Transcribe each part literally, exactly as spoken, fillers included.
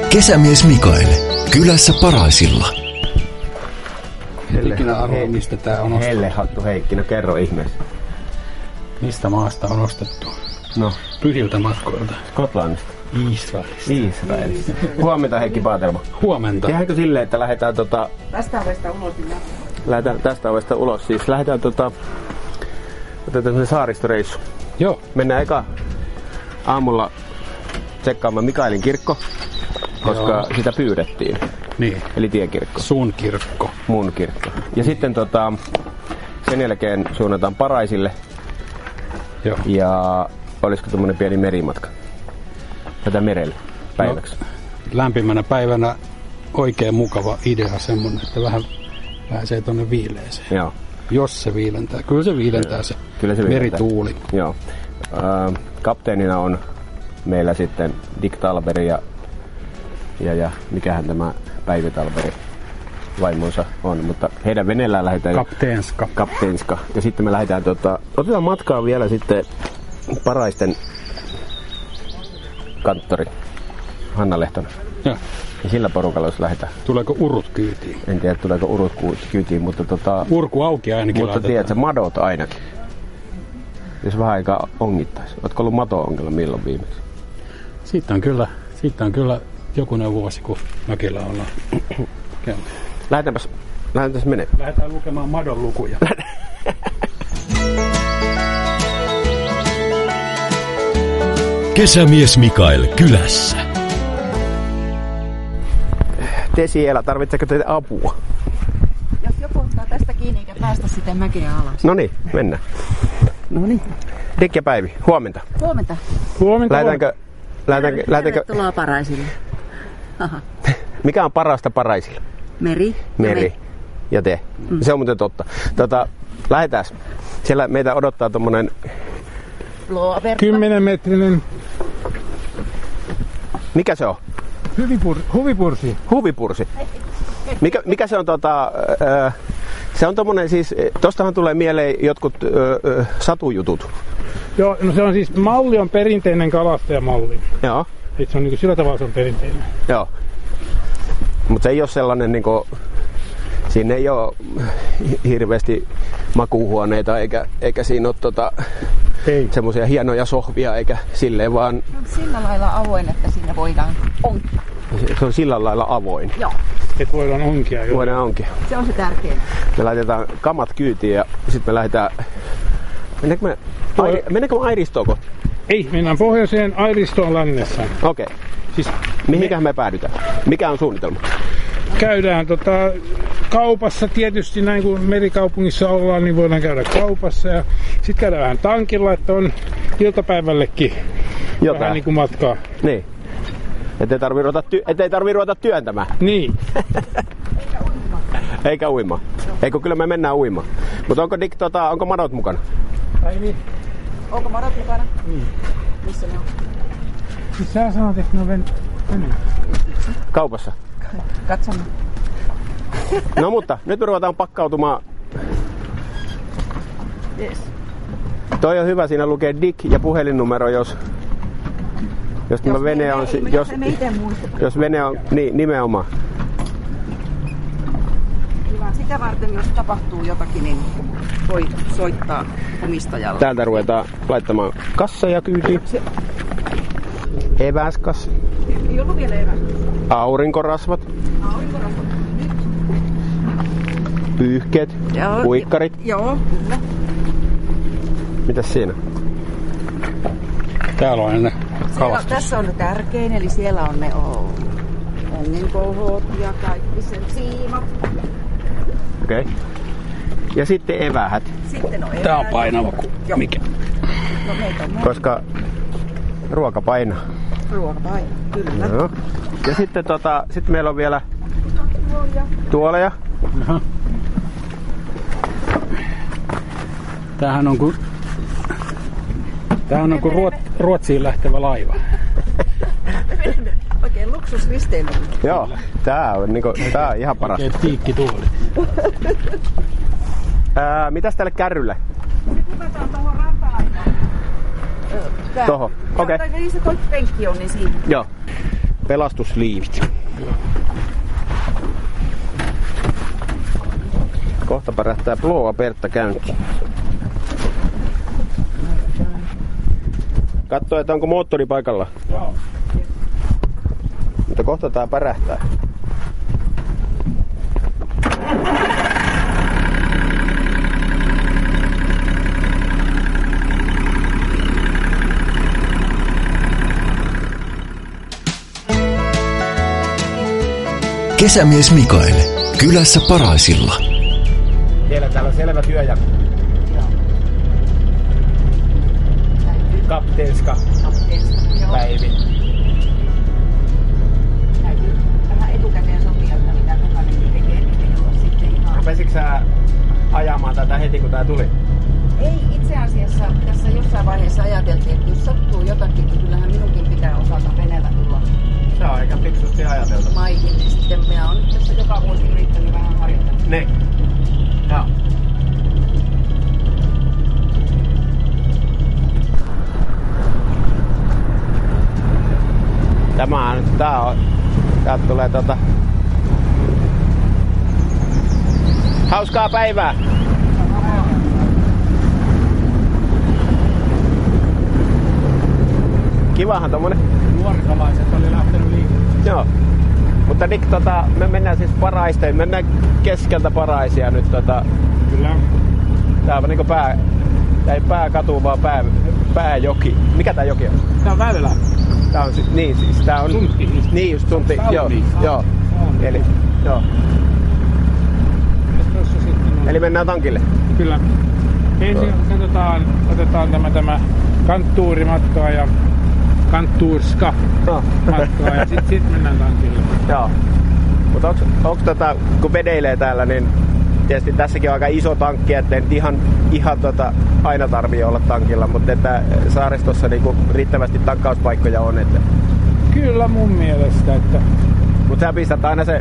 Kesämies Mikael, kylässä Paraisilla. Ikinä arvoa, mistä tää on ostettu. Hellehattu Heikki, no kerro ihmeessä. Mistä maasta on ostettu? No. Pyhiltä matkoilta. Skotlannista. Israelista. Israelista. Huomenta Heikki Paatelma. Huomenta. Tehdäänkö silleen, että lähdetään tota... Tästä ovesta ulos. Lähdetään tästä ovesta ulos. Siis lähdetään tota... Otetaan tämmönen saaristoreissu. Joo. Mennään eka aamulla tsekkaamaan Mikaelin kirkko, koska Joo. sitä pyydettiin. Niin. Eli tiekirkko. Sun kirkko. Mun kirkko. Ja sitten tota... Sen jälkeen suunnataan Paraisille. Joo. Ja olisiko tommonen pieni merimatka? Tätä merelle päiväksi. No, lämpimänä päivänä oikein mukava idea semmonen, että vähän pääsee tonne viileeseen. Joo. Jos se viilentää. Kyllä se viilentää se, Kyllä se viilentää. Merituuli. Joo. Äh, kapteenina on meillä sitten Dick Talberi ja, ja, ja mikähän tämä Päivi Talberi vaimonsa on, mutta heidän veneellään lähdetään... Kapteenska. Kapteenska. Ja sitten me lähdetään, tota, otetaan matkaa vielä sitten Paraisten kanttori Hanna Lehtonen. Joo. Ja sillä porukalla jos lähdetään. Tuleeko urut kyytiin? En tiedä tuleeko urut kyytiin, mutta tota... Urku auki ainakin Mutta laitetaan. tiedätkö, madot ainakin. Jos vähän aikaa ongittaisi. Ootko ollut mato-ongella milloin viimeksi? Siitä on kyllä, siitä on kyllä jokunen vuosi, kun Mäkelä ollaan käynyt. Lähdetäänpäs, lähdetäänpäs menee. Lähdetään lukemaan madon lukuja. Kesämies Mikael kylässä. Te siellä, tarvitseeko teitä apua? Jos joku ottaa tästä kiinni eikä päästä sitä mäkeä alas. No niin, mennään. No niin. Dick ja Päivi, huomenta. Huomenta. Huomenta. Lähdetäänkö... lähdetäänkö, lähdetäänkö... Tervetuloa Paraisille. Aha. Mikä on parasta Paraisilla? Meri. Meri. Ja, ja te. Mm. Se on muuten totta. Tota, lähdetään. Siellä meitä odottaa tommonen... Kymmenen metrinen. Mikä se on? Huvipur, huvipursi. Huvipursi. Mikä, mikä se on tota... Äh, se on tommonen siis... Tostahan tulee mieleen jotkut äh, äh, satujutut. Joo, no se on siis... Malli on perinteinen kalastajamalli. Joo. Et se on niinku sillä tavalla se on perinteinen. Joo. Mutta se ei ole sellainen niinku... Siinä ei ole hirveästi makuuhuoneita eikä, eikä siinä ole tota, semmoisia hienoja sohvia eikä silleen vaan... Se on sillä lailla avoin, että siinä voidaan onkia. Se on sillä lailla avoin. Joo. Et voidaan onkia jo. Voidaan onkia. Se on se tärkein. Me laitetaan kamat kyytiin ja sitten me lähdetään... Mennäänkö me, Airi, mennäänkö me Airistoon kohti? Ei, mennään pohjoiseen, Airistoon lännessä. Okei. Okay. Siis mihinkähän me... me päädytään? Mikä on suunnitelma? Käydään tota, kaupassa tietysti, näin kuin merikaupungissa ollaan, niin voidaan käydä kaupassa. Ja sitten käydään vähän tankilla, että on iltapäivällekin Jotain. Vähän niin kuin matkaa. Niin. Ettei tarvii ruveta, ty- ettei tarvii ruveta työntämään. Niin. Eikä uimaan. Eikä uimaan. Eikö kyllä me mennään uimaan. Mutta onko, Dick, tota, onko madot mukana? Ai niin. Onko madot mukana? Niin. Missä ne on? Siis sä sanot, että ne on vennyt. Kaupassa. Katsomme. No mutta, nyt me ruvetaan pakkautumaan. Yes. Toi on hyvä, siinä lukee Dick ja puhelinnumero, jos... Jos, jos vene on... Ei, jos, jos vene on... Niin, nimenomaan. Hyvä. Sitä varten, jos tapahtuu jotakin, niin voi soittaa omistajalle. Täältä ruvetaan laittamaan kasseja kyytiin. Eväskas. Ei ollut vielä eväs. Aurinkorasvat. Aurinkorasvat. Pyyhkeet. Joo. Puikkarit. Joo, kyllä. Mitäs siinä? Täällä on ne kalastus. Tässä on ne tärkein, eli siellä on ne onginkohot ja kaikki sen siimat. Okei. Okay. Ja sitten evähät. Sitten on eväät. Tää on painava kuin mikä. No meitä on koska ruoka painaa. Ruoka painaa, kyllä. Joo. Ja sitten tota, sit meillä on vielä tuoleja. Aha. Tämähän on kuin, tämähän on kuin Ruot, Ruotsiin lähtevä laiva. Oikein luksusristeily. Joo, tää on, niinku, tää on ihan paras. Oikein tiikkituoli. Ää, mitäs tälle kärrylle? Ruvetaan tohon rantaan. Tohon, okei. Okay. Niin se toi penkki on, niin siinä. Joo. pelastusliivit. Kohta pärähtää Ploa Pertta käyntiin. Katso, että onko moottori paikalla. Joo. Mutta kohta tää pärähtää. Kesämies Mikael. Kylässä Paraisilla. Teillä täällä on selvä työjako. Kapteenska. Kapteenska, joo. Päivi. Täytyy vähän etukäteen sopia, että mitä jokainen tekee, niin ei ole sitten ihan... Rupesitko sä ajamaan tätä heti kun tää tuli? Ei itse asiassa tässä jossain vaiheessa ajateltiin, että jos sattuu jotakin, niin kyllähän minunkin pitää osata veneellä tulla Se on aika fiksusti ajateltu. maihin. Niin sitten minä olen nyt tässä joka vuosi yrittänyt vähän harjoitella. Ne. Joo. Tämä on, tää on, täältä tulee tota... Hauskaa päivää! Kivahan tommonen. Nuorisolaiset oli lähtenyt liikkeelle. Joo. Mutta Nick, tota, me mennään siis Paraisteen, mennään keskeltä Paraisia nyt tota... Kyllä. Tää on niinku pää... Tää ei pääkatu, vaan pää, pääjoki. Mikä tää joki on? Tää on väylä. Tää on siis, niin siis, tää on... Tunti. Niin just tunti, Salmi. joo, joo. On. Eli, joo. Tuossa sitten on. Eli mennään tankille. Kyllä. Ensin otetaan, otetaan tämä, tämä kanttuurimatkaa ja kanttuurska No. matkaa ja sitten sit mennään tankille. Joo. Mutta onks, onks tota, kun vedeilee täällä, niin tietysti tässäkin on aika iso tankki, ettei nyt ihan, ihan tota, aina tarvii olla tankilla, mutta että saaristossa niinku riittävästi tankkauspaikkoja on. Että... Kyllä mun mielestä, että... Mutta sä pistät aina se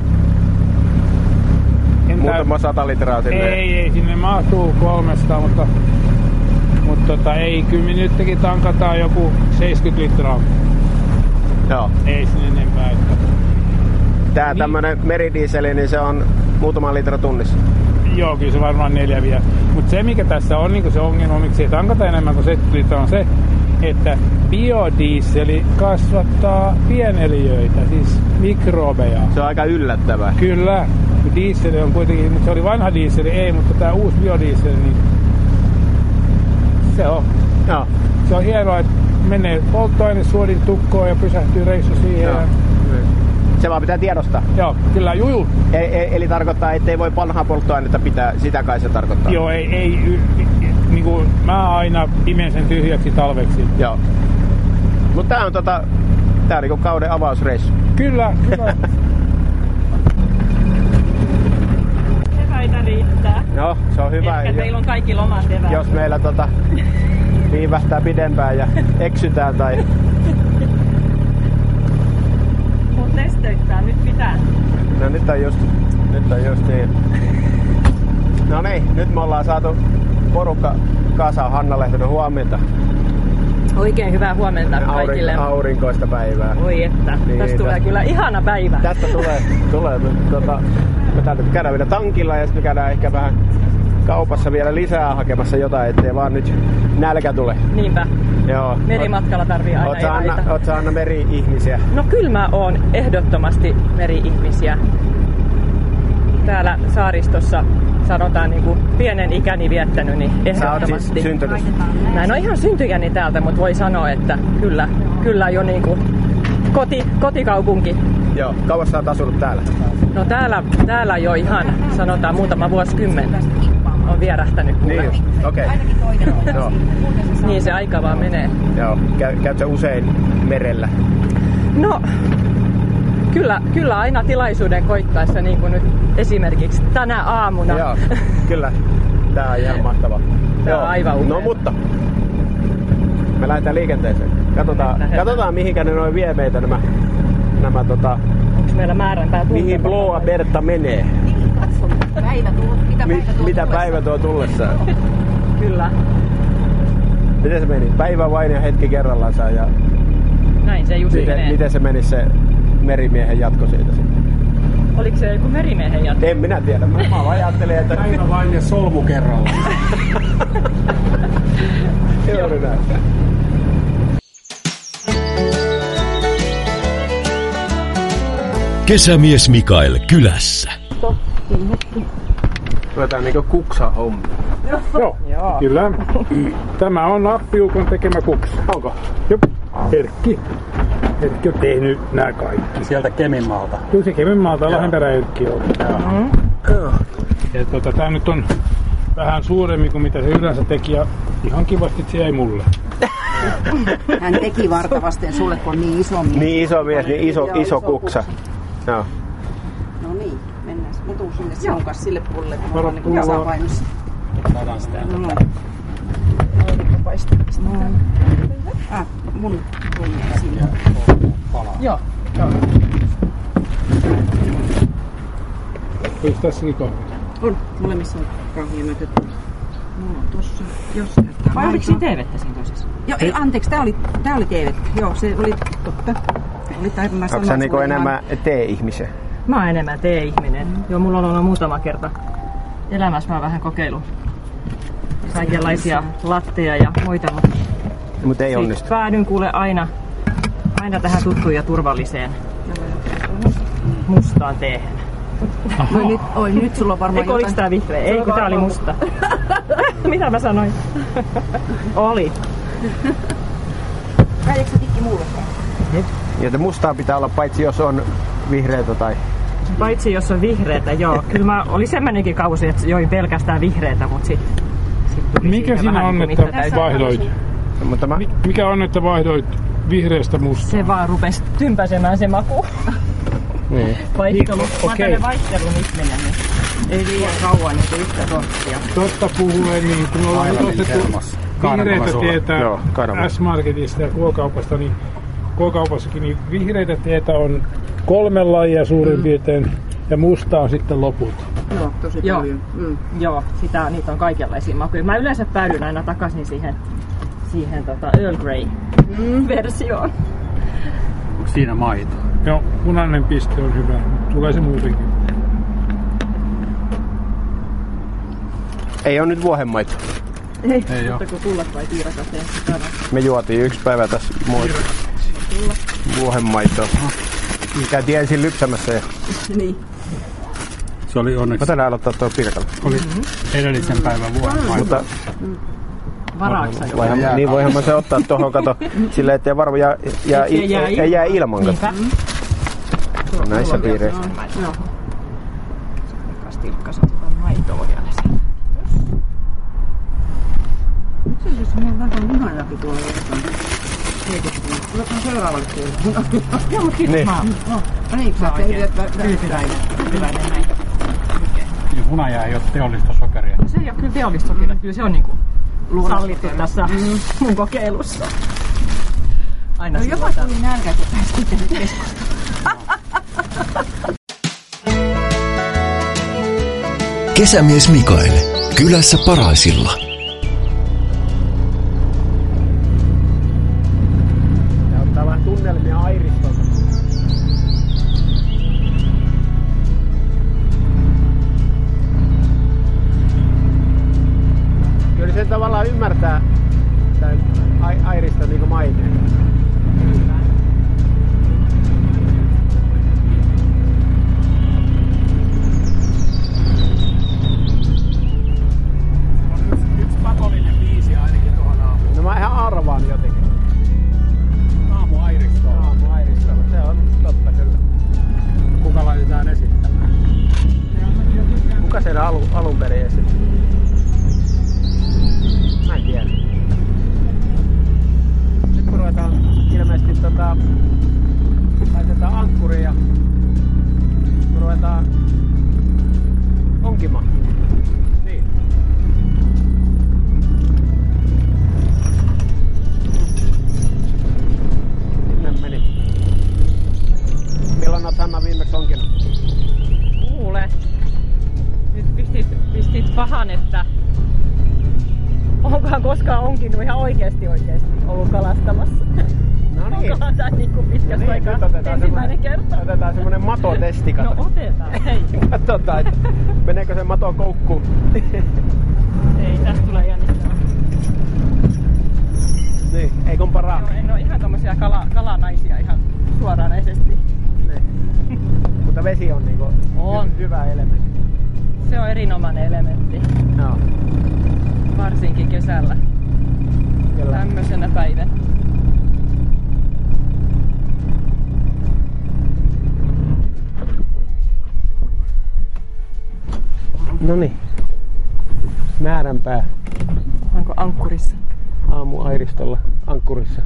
en muutama sata litraa sinne. Ei, ei, sinne mahtuu kolmesta, mutta, mutta tota, ei, kyllä me nytkin tankataan joku seitsemänkymmentä litraa. Joo. Ei sinne enempää. Että... Tää Niin. tämmönen meridieseli, niin se on muutama litra tunnissa. Joo, kyllä se varmaan neljä vielä. Mutta se mikä tässä on niin se ongelma, miksi ei tankata enemmän kuin seitsemänkymmentä litraa, on se, että biodieseli kasvattaa pieneliöitä, siis mikrobeja. Se on aika yllättävää. Kyllä, dieseli on kuitenkin, mutta se oli vanha dieseli, ei, mutta tämä uusi biodieseli, niin se on. Joo. Se on hienoa, että menee polttoaine suodin tukkoon ja pysähtyy reissu siihen. Joo. Ja, Se vaan pitää tiedostaa. joo, kyllä, juju. E- e- eli tarkoittaa, ettei voi vanhaa polttoainetta pitää, sitä kai se tarkoittaa. Joo, ei, ei y, niin kuin mä aina imen sen tyhjäksi talveksi. Joo. Mut tää on tota, tää on niinku kauden avausreissu. Kyllä, kyllä. Eväitä riittää. Joo, se on hyvä. Ehkä teillä on kaikki lomat eväät. Jos meillä tota, viivähtää pidempään ja eksytään tai... Mut nesteyttää, nyt pitää. No nyt on just, nyt on just niin. No niin, nyt me ollaan saatu porukka kasaan. Hanna Lehtonen, huomenta. Oikein hyvää huomenta kaikille. Aurin, aurinkoista päivää. Oi että, Niin, tästä tulee tästä- kyllä ihana päivä. Tästä tulee, tulee tota, me täältä käydään vielä tankilla ja sitten me käydään ehkä vähän kaupassa vielä lisää hakemassa jotain, ettei vaan nyt nälkä tule. Niinpä, Joo. merimatkalla tarvii aina Oot sä Anna, eväitä. oot sä Anna meri-ihmisiä? No kyllä mä oon ehdottomasti meri-ihmisiä. Täällä saaristossa sanotaan niin kuin pienen ikäni viettänyt, niin Sä oot siis ehdottomasti. syntynyt. Mä en ole ihan syntyjäni täältä, mutta voi sanoa, että kyllä, kyllä jo niin kuin koti, kotikaupunki. Joo. Kauas sä oot asunut täällä? No täällä, täällä jo ihan sanotaan muutama vuosikymmen on vierähtänyt kuule. Niin, okei. Ainakin toinen on. Joo. Niin se aika vaan menee. Joo. Käy, käyt sä usein merellä? No, kyllä, kyllä aina tilaisuuden koittaessa, niin kuin nyt esimerkiksi tänä aamuna. Joo, kyllä. Tää on ihan mahtavaa. Tää on aivan upea. No mutta, me lähdetään liikenteeseen. Katsotaan, Lähdetään. katsotaan mihinkä ne noin vie meitä nämä, nämä tota, Onko meillä määränpää tuntemaan? mihin Ploa Bertta menee. Katso, päivä tuo, mitä Mi, päivä tuo mitä tullessa. päivä tuo tullessaan. Kyllä, Miten se meni? Päivä vain ja hetki kerrallansa ja näin se just miten, menee. miten se meni se merimiehen jatko siitä sitten. Oliko se joku merimiehen jatko? En minä tiedä. Mä, mä ajattelin, että... Aina vain ne solmu kerralla. Juuri näin. Kesämies Mikael kylässä. Ruvetaan niinku kuksa homma. Joo, Joo. Kyllä. Tämä on appiukon tekemä kuksa. Onko? Jop. Erkki. Erkki on tehnyt nää kaikki. Sieltä Keminmaalta. Kyllä se Keminmaalta Lahdenperän Erkki on. Mm-hmm. Ja tota, tää nyt on vähän suuremmin kuin mitä se yleensä teki ja ihan kivasti se jäi mulle. Hän teki vartavasten sulle, kun on niin iso mies. Niin iso mies, niin iso, iso, iso kuksa. Joo. No niin, mennään. Mä tuun sinne sinun kanssa sille puolelle, kun Varo on niin tasapainossa. Saadaan sitä. No noin. Aurinko paistaa. Noin. Ah, mun ruumia siinä. Palaa. Joo. Joo. Olis tässäkin kahvia? On. Molemmissa on kahvia mötöt. Mulla on tossa. Jos näyttää Vai oliko siinä teevettä siinä toisessa? Joo, ei, anteeksi, tää oli, tää oli teevettä. Joo, se oli totta. Oli tarina sanoa. Onko sä niinku enemmän tee-ihmisen? Mä oon enemmän tee-ihminen. Joo, mulla on ollut muutama kerta elämässä mä vähän kokeillut kaikenlaisia latteja ja muita, mutta Mut ei onnistu. päädyn kuule aina, aina tähän tuttuun ja turvalliseen mustaan teehen. Oi nyt, oi, nyt sulla on varmaan Eikö oliko tää vihreä? Ei, kun tää oli musta. Mitä mä sanoin? Oli. Pääjätkö sä tikki muullekaan? Joten mustaa pitää olla paitsi jos on vihreätä tai... Paitsi jos on vihreätä, joo. Kyllä mä oli semmoinenkin kausi, että join pelkästään vihreätä, mutta sit, sit tuli Mikä siinä on, niin että vaihdoit? Mutta mä... Mikä on, että vaihdoit vihreästä mustaan? Se vaan rupesi tympäsemään se maku. Niin. Vaihtelu. Niin, Mä oon okei. tänne vaihtelun ihminen, niin ei liian kauan niin yhtä sorttia. Totta puhuen, niin kun ollaan nyt ostettu vihreitä tietä Joo, Kainamalla. S-Marketista ja K-kaupasta, niin K-kaupassakin niin vihreitä tietä on kolme lajia suurin piirtein ja musta on sitten loput. Joo, tosi Joo. paljon. Mm. Joo, sitä, niitä on kaikenlaisia makuja. Mä yleensä päädyn aina takaisin siihen, siihen tota Earl Grey-versioon. Onko siinä maitoa? Joo, punainen piste on hyvä. Tulee se muutenkin. Ei oo nyt vuohenmaito. Ei, Ei mutta kun kullat vai tiirakateen sitä. Me juotiin yksi päivä tässä muita vuohenmaitoa. Käytiin ensin lypsämässä ja... Niin. Se oli onneksi. Mä tänään aloittaa tuo pirkalla. Oli edellisen päivän vuoden. Mutta Varaaksa jo. voihan, jää niin voihan mä se ottaa tohon kato silleen, ettei varmaan jää, jää, Ettei jää ei, ei jää ilman. Niinpä. Näissä piireissä. Joo. Kas tilkkas ottaa maitoa vielä sen. Itse asiassa meillä on vähän lihajakin tuolla jostain. Eikö se tule? Tuletaan seuraavalle puolelle. Joo, mutta kiitos Niin. mä oon. No, niin, sä oot Tyytyväinen. Tyytyväinen näin. Ja hunaja ei ole teollista sokeria. Se ei oo kyllä teollista sokeria. Kyllä se on niinku sallittu tässä mun kokeilussa. Aina No silloin jopa täällä. tuli nälkä, kun pääsi sitten nyt keskustelemaan. Kesämies Mikael kylässä Paraisilla. Tää ottaa vähän tunnelmia Airistolta. Kyllä sen tavallaan ymmärtää tämän Airiston niinku maineen. Yksi pakollinen biisi ainakin tuohon aamuun. No mä ihan arvaan jotenkin. Aamu Airistoa. Aamu Airistolla, se on totta kyllä. Kuka laitetaan esittämään? Kuka sen alu, alun perin esitti? Mä en tiedä. Nyt kun ruvetaan ilmeisesti tota, laitetaan ankkuria ja kun ruvetaan onkimaan. Niin. Sinne meni. Milloin oot Hanna viimeksi onkinut? Kuule, nyt pistit, pistit pahan, että onkohan koskaan onkinut ihan oikeesti oikeesti ollut kalastamassa. No niin. Onkohan tää niinku pitkästä Niin, aikaa nyt otetaan ensimmäinen semmonen- kerta? Otetaan semmonen matotesti, kato. No otetaan, hei. Katsotaan, että meneekö se mato koukkuun. Ei, tästä tulee jännittävää. Niin, ei kun paraa. Joo, en oo ihan tommosia kala, kalanaisia ihan suoranaisesti. Niin. Mutta vesi on niinku On. hy- hyvä elementti. Se on erinomainen elementti, Joo. varsinkin kesällä. Kyllä. Tämmöisenä päivänä. Noniin. Määränpää Onko ankkurissa? aamu Airistolla ankkurissa.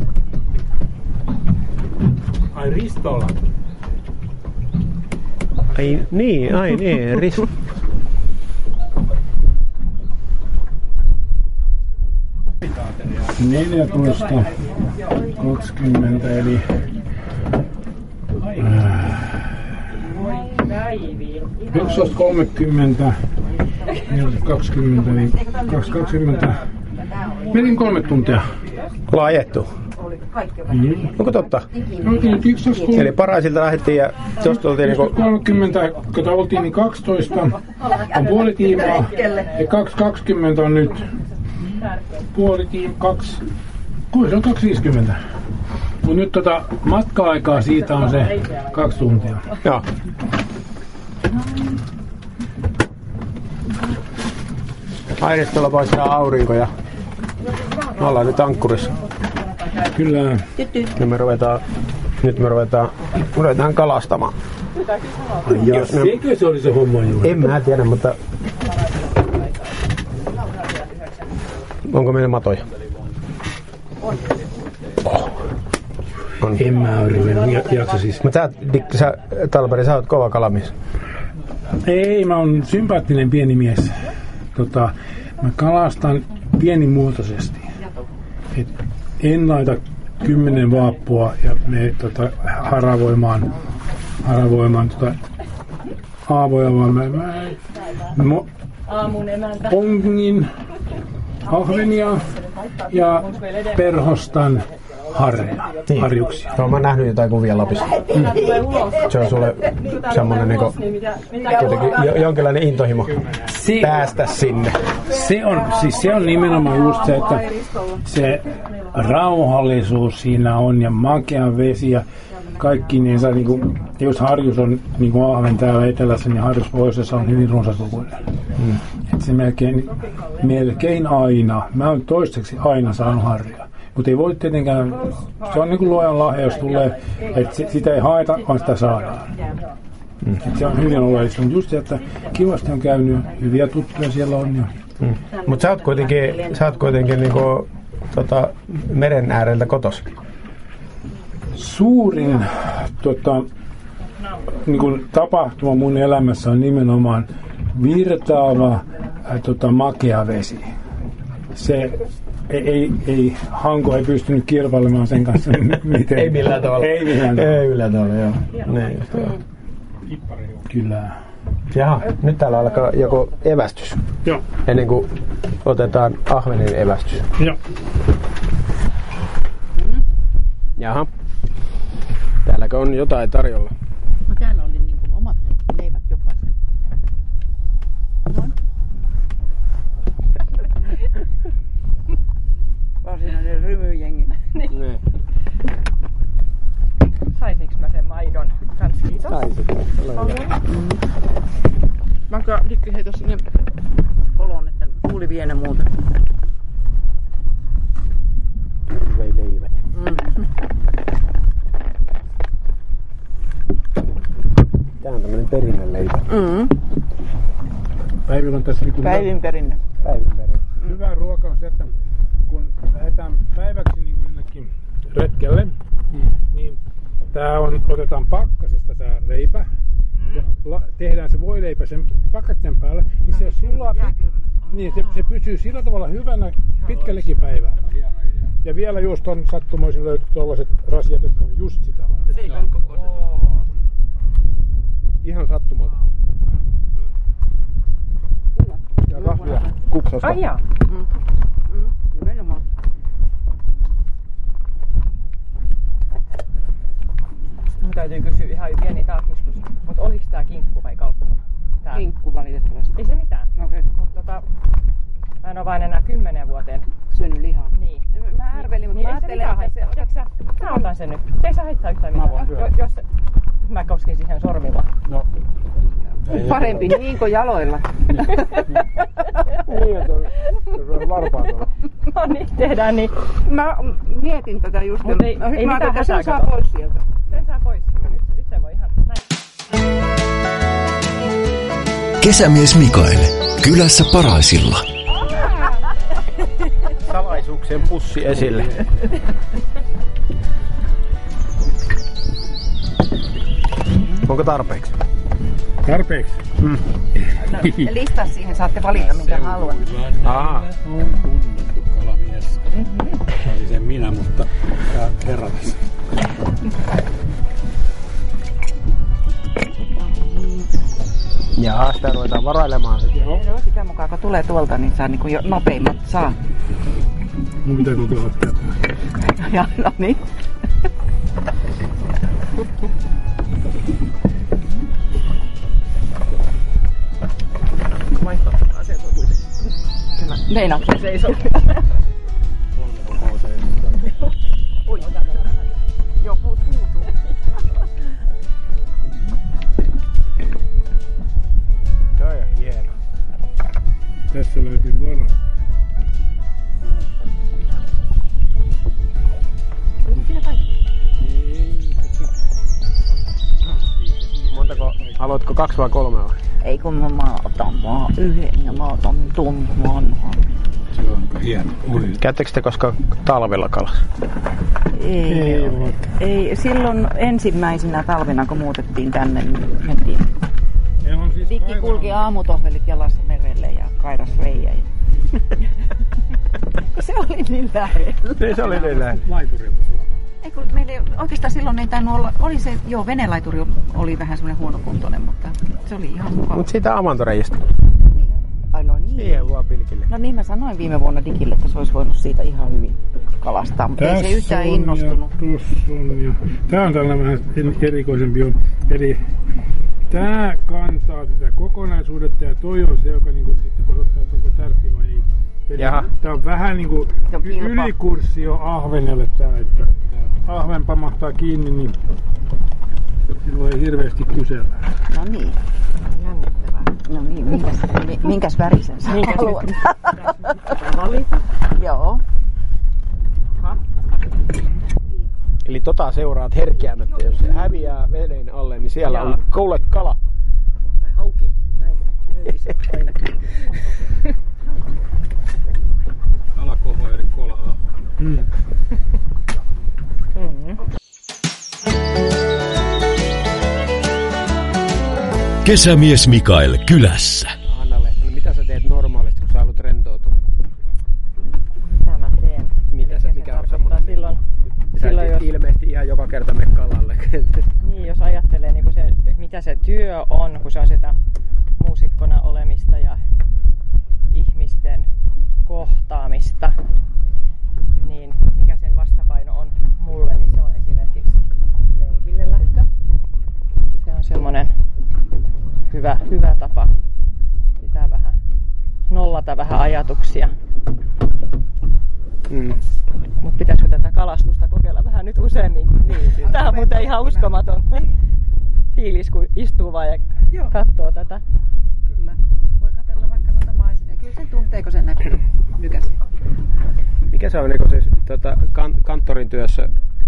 Ai Ristola. Ai niin, ai niin. Ris... neljätoista kaksikymmentä eli yksitoista kolmekymmentä kaksikymmentä niin kaksi kaksikymmentä menin kolme tuntia. Ollaan ajettu. Mm. Onko totta? Oltiin yksitoista Eli Paraisilta lähdettiin ja tuosta oltiin niinku... kolmekymmentä, kun oltiin niin kaksitoista on puoli tiimaa ja kaksi kaksikymmentä on nyt puoli tiimaa, kaksi, kuinka se on kaksi viisikymmentä. Mutta nyt tota matka-aikaa siitä on se kaksi tuntia. Joo. Airistolla paistaa aurinko ja me ollaan nyt ankkurissa. Kyllä. Nyt me ruvetaan, nyt me ruvetaan, ruvetaan kalastamaan. Ja Jos ne- sekö se oli se homma juuri? En mä tiedä, mutta... Onko meillä matoja? Oh. On. En mä ole ruvennut jaksa siis. Mutta sä, Dick, sä, Talberi, sä oot kova kalamies. Ei, mä oon sympaattinen pieni mies. Tota, mä kalastan pienimuotoisesti. Et en laita kymmenen vaappua ja me tota, haravoimaan, haravoimaan tota, aavoja, vaan mä, mä mo, Aamun emäntä. pongin ahvenia ja perhostan harreja, Niin. harjuksia. No, mä oon nähnyt jotain kuvia Lapissa. Se on sulle semmonen niinku, kuitenkin jo, jonkinlainen intohimo päästä sinne. Se on, siis se on nimenomaan just se, että se rauhallisuus siinä on ja makea vesi ja kaikki, niin se niinku, jos harjus on niinku ahven täällä etelässä, niin harjus pohjoisessa on hyvin runsaslukuinen. Mm. Et se melkein, melkein aina, mä oon toistaiseksi aina saanut harjaa. Mutta ei voi tietenkään, se on niinku luojan lahja, jos tulee, että sitä ei haeta, vaan sitä saadaan. Mm. Se on hyvin oleellista, mutta just se, että kivasti on käynyt, hyviä tuttuja siellä on. Ja... Mm. Mutta sä oot kuitenkin, sä oot kuitenkin niinku, tota, meren ääreltä kotos. Suurin tota, niinku, tapahtuma mun elämässä on nimenomaan virtaava ää, tota, makea vesi. Se ei, ei, ei, Hanko ei pystynyt kilpailemaan sen kanssa miten. Ei millään tavalla. Ei millään tavalla. Ei millään tavalla, joo. Niin, just, joo. Kyllä. Jaha, nyt täällä alkaa joku evästys. Joo. Ennen kuin otetaan ahvenen evästys. Joo. Jaha. Täälläkö on jotain tarjolla? No täällä oli niin kuin omat leivät jokaisen. Noin. Varsinainen rymyjengi. Niin. Saisinko mä sen maidon kans? Kiitos. Saisit. Ole hyvä. Vaikka Dikki heitä sinne koloon, että tuuli vie muuten. Vei leivät. Mm. Tää on tämmönen perinneleipä. Mm. Päivillä on tässä niinku Päivin perinne. Päivin perin. hyvä ruoka on se, että kun lähdetään päiväksi niin kuin jonnekin retkelle, mm. niin tää on, otetaan pakkasesta tää leipä mm. ja la, tehdään se voileipä sen pakkasten päälle, niin se sulaa, niin se, se pysyy sillä tavalla hyvänä pitkällekin päivää. Ja vielä just on sattumoisin löytyy tuollaiset rasiat, jotka on just sitä varten. Leivän kokoiset. Ihan sattumalta. Ja kahvia Kupsasta. Ai jaa. Mm. Mm. Nimenomaan. ihan pieni tarkistus. Mutta oliko tää kinkku vai kalkkuna? Tää. Kinkku valitettavasti. Ei se mitään. Okei. Okay. Mutta tota, mä en oo vain enää kymmenen vuoteen. Syönyt lihaa. Niin. Mä arvelin, mutta niin, mä ajattelin, että se... Mä otan sen nyt. Ei saa haittaa yhtään mitään. Jo, jos mä koskin siihen sormilla. No. Parempi niin kuin jaloilla. Niin, että on varpaata. No niin, tehdään niin. Mä mietin tätä just. Mut ei, ei mä mitään sen hätää, saa kato. pois sieltä. Sen saa pois. No, nyt, nyt se voi ihan näin. Kesämies Mikael. Kylässä Paraisilla. Salaisuuksien pussi esille. Onko tarpeeksi? Tarpeeksi? Mm. No, listaa siihen, saatte valita minkä haluat. Aa. On tunnettu kalamies. Mm-hmm. Saisin sen minä, mutta tää herra tässä. Jaa, sitä ruvetaan varailemaan sitten. Joo, sitä mukaan kun tulee tuolta, niin saa niinku jo nopeimmat saa. Mun pitää kokeilla tätä. Ja, no niin. Meinaat se seisoo. Joo, puut puutuu. Toi on hieno. Tässä löytyy vara. Montako, haluatko kaksi vai kolme vai? Ei kun mä, mä otan vaan yhden ja mä otan tuon vanhan. Se on hieno. Ui. Käyttekö te koskaan talvella kalassa? Ei, Ei, ei, ei. Silloin ensimmäisenä talvena kun muutettiin tänne, niin mentiin. Siis Vikki kulki aamutohvelit jalassa merelle ja kairas reijä. Se oli niin lähellä. Niin, se oli niin lähellä. Laiturilta suoraan. Ei, kun meillä ei, oikeastaan silloin ei tainnut olla, oli se, joo, venelaituri oli vähän semmoinen huonokuntoinen, mutta se oli ihan mukava. Mut siitä amantoreijasta. Ai no niin. Siihen vaan pilkille. No niin, mä sanoin viime vuonna Dikille, että se olisi voinut siitä ihan hyvin kalastaa, mutta ei se yhtään innostunut. Ja, tossa on ja... Tää on tällainen vähän erikoisempi on. Eli tää kantaa tätä kokonaisuudetta ja toi on se, joka niinku sitten osoittaa, että onko tärppi vai ei. Eli Jaha. tää on vähän niinku ylikurssi jo ahvenelle tää, että ahven pamahtaa kiinni, niin silloin ei hirveästi kysellä. No niin. Jännittävää. No niin, minkäs, minkäs värisen sä haluat? Valita. Joo. Eli tota seuraat herkeämättä, jos se häviää veden alle, niin siellä Jaa. on kuule kala. Tai hauki. Näin. Myviset ainakin. Alakoho eli kola. Mm. Mm. Kesämies Mikael kylässä. Anna Lehtonen, mitä sä teet normaalisti, kun sä haluat rentoutua? Mitä mä teen? Mitä se, mikä on semmoinen? Silloin, Sä silloin jos, ilmeisesti ihan joka kerta mene kalalle. niin, jos ajattelee niin kuin se, mitä se työ on, kun se on sitä muusikkona olemista ja ihmisten kohtaamista, niin mikä sen vastapaino on mulle, niin se on esimerkiksi lenkille lähtö. Se on semmoinen hyvä, hyvä tapa pitää vähän, nollata vähän ajatuksia. Mm. Mutta pitäisikö tätä kalastusta kokeilla vähän nyt useammin? Niin, tämä on muuten ihan uskomaton fiilis, kun istuu vaan ja Joo. katsoo tätä. Kyllä. Voi katsella vaikka noita maisemia. Kyllä sen tuntee, kun sen näkyy nykäsi. Mikä se on niin siis, tota, kan, kanttorin työssä?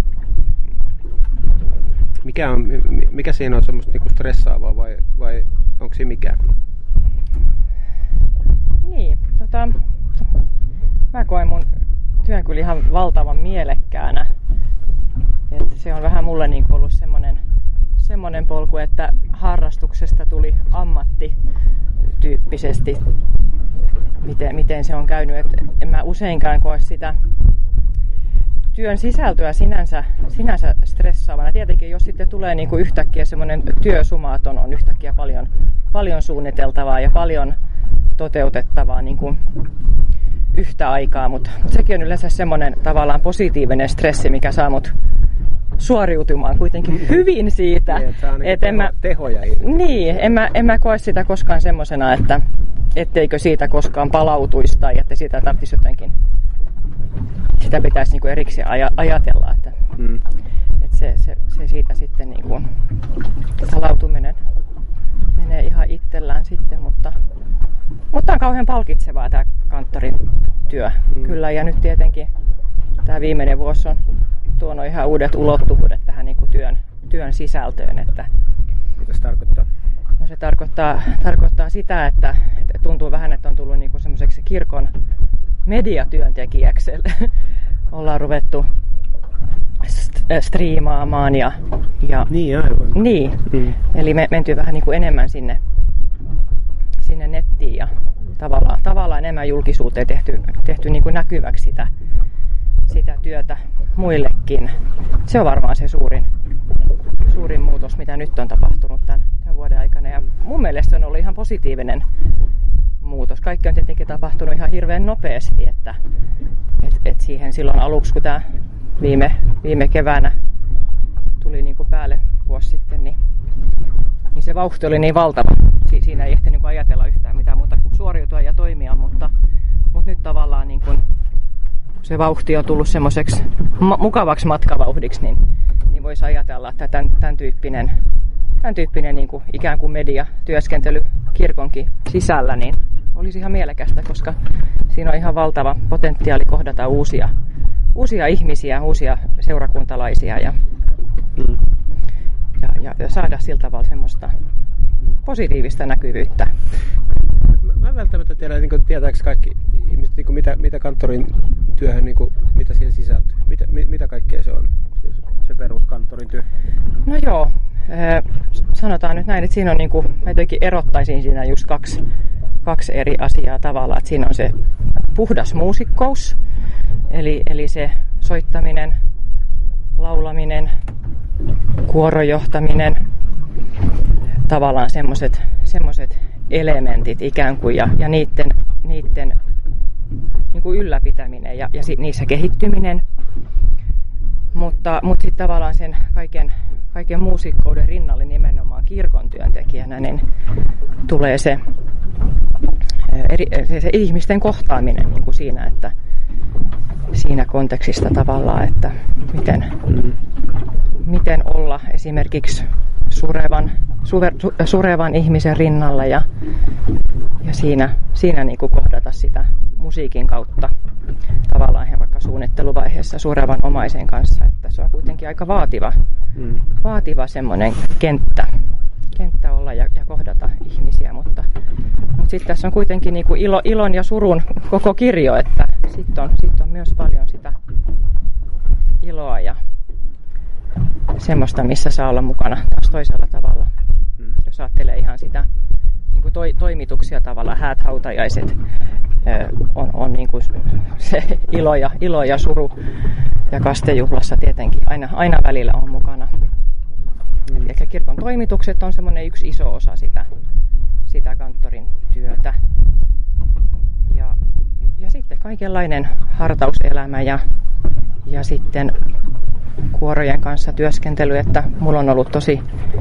Mikä, on, mikä siinä on semmoista niin stressaavaa vai, vai onko siinä mikään? Niin, tota, mä koen mun työn kyllä ihan valtavan mielekkäänä. Et se on vähän mulle niin ollut semmonen, semmonen polku, että harrastuksesta tuli ammatti tyyppisesti. Miten, miten se on käynyt, että en mä useinkaan koe sitä työn sisältöä sinänsä, sinänsä stressaavana. Tietenkin jos sitten tulee niin kuin yhtäkkiä semmoinen työsumaton, on yhtäkkiä paljon, paljon suunniteltavaa ja paljon toteutettavaa niin kuin yhtä aikaa, mutta mut sekin on yleensä semmoinen tavallaan positiivinen stressi, mikä saa mut suoriutumaan kuitenkin hyvin siitä. Niin, että et en mä, tehoja niin, en mä, en mä koe sitä koskaan semmosena, että etteikö siitä koskaan palautuisi tai että sitä tarvitsisi jotenkin, sitä pitäisi niinku erikseen aj- ajatella, että, mm. että se, se, se siitä sitten niinku palautuminen menee ihan itsellään sitten, mutta, mutta on kauhean palkitsevaa tämä kanttorin työ. Mm. Kyllä, ja nyt tietenkin tämä viimeinen vuosi on tuonut ihan uudet ulottuvuudet tähän niinku työn, työn sisältöön. Että mitä se tarkoittaa? No se tarkoittaa, tarkoittaa sitä, että, että tuntuu vähän, että on tullut niinku semmoiseksi kirkon mediatyöntekijäksi. Ollaan ruvettu striimaamaan ja, ja niin, aivan. Niin. Mm. Eli me menty vähän niinku enemmän sinne, sinne nettiin ja tavallaan, tavallaan enemmän julkisuuteen tehty, tehty niinku näkyväksi sitä, sitä työtä muillekin. Se on varmaan se suurin, suurin muutos, mitä nyt on tapahtunut tämän, tämän vuoden aikana. Ja mun mielestä se on ollut ihan positiivinen muutos. Kaikki on tietenkin tapahtunut ihan hirveän nopeasti, että et, et siihen silloin aluksi, kun tämä viime, viime keväänä tuli niin kuin päälle vuosi sitten, niin, niin se vauhti oli niin valtava. Si- siinä ei ehti niin kuin ajatella yhtään mitään muuta kuin suoriutua ja toimia, mutta, mutta nyt tavallaan niin kuin se vauhti on tullut semmoiseksi ma- mukavaksi matkavauhdiksi, niin, niin voisi ajatella, että tämän, tämän tyyppinen, tämän tyyppinen niin kuin ikään kuin mediatyöskentely kirkonkin sisällä niin olisi ihan mielekästä, koska siinä on ihan valtava potentiaali kohdata uusia, uusia ihmisiä, uusia seurakuntalaisia ja, mm. ja, ja, ja saada sillä tavalla semmoista positiivista näkyvyyttä. Mä en välttämättä tiedä, niin tietääkö kaikki ihmiset, niin mitä, mitä kanttorin työhön, niin kuin, mitä siihen sisältyy? Mitä, mitä kaikkea se on, siis se peruskanttorin työ? No joo, sanotaan nyt näin, että siinä on, niin kuin, mä jotenkin erottaisin siinä just kaksi, kaksi eri asiaa tavallaan. Että siinä on se puhdas muusikkous, eli, eli se soittaminen, laulaminen, kuorojohtaminen, tavallaan semmoiset semmoiset elementit ikään kuin ja, ja niiden, niiden niin kuin ylläpitäminen ja, ja si, niissä kehittyminen. Mutta, mutta sitten tavallaan sen kaiken, kaiken muusikkouden rinnalle nimenomaan kirkon työntekijänä niin tulee se, eri, se, se ihmisten kohtaaminen niin kuin siinä, että siinä kontekstista tavallaan, että miten, mm. miten olla esimerkiksi surevan, suver, su, surevan ihmisen rinnalla ja, ja siinä, siinä niin kuin kohdata sitä musiikin kautta tavallaan ihan vaikka suunnitteluvaiheessa surevan omaisen kanssa, että se on kuitenkin aika vaativa, mm. vaativa semmoinen kenttä, kenttä olla ja, ja kohdata ihmisiä, mutta, mutta sitten tässä on kuitenkin niin kuin ilo, ilon ja surun koko kirjo, että sitten on, sit on myös paljon sitä iloa ja semmoista, missä saa olla mukana taas toisella tavalla. Mm. Jos ajattelee ihan sitä niin kuin toi, toimituksia tavalla, häät, hautajaiset, on, on niin kuin se ilo ja, ilo ja suru ja kastejuhlassa tietenkin aina, aina välillä on mukana. Mm. Eli kirkon toimitukset on semmoinen yksi iso osa sitä, sitä kanttorin työtä. Ja, ja sitten kaikenlainen hartauselämä ja, ja sitten kuorojen kanssa työskentely, että mulla on ollut tosi,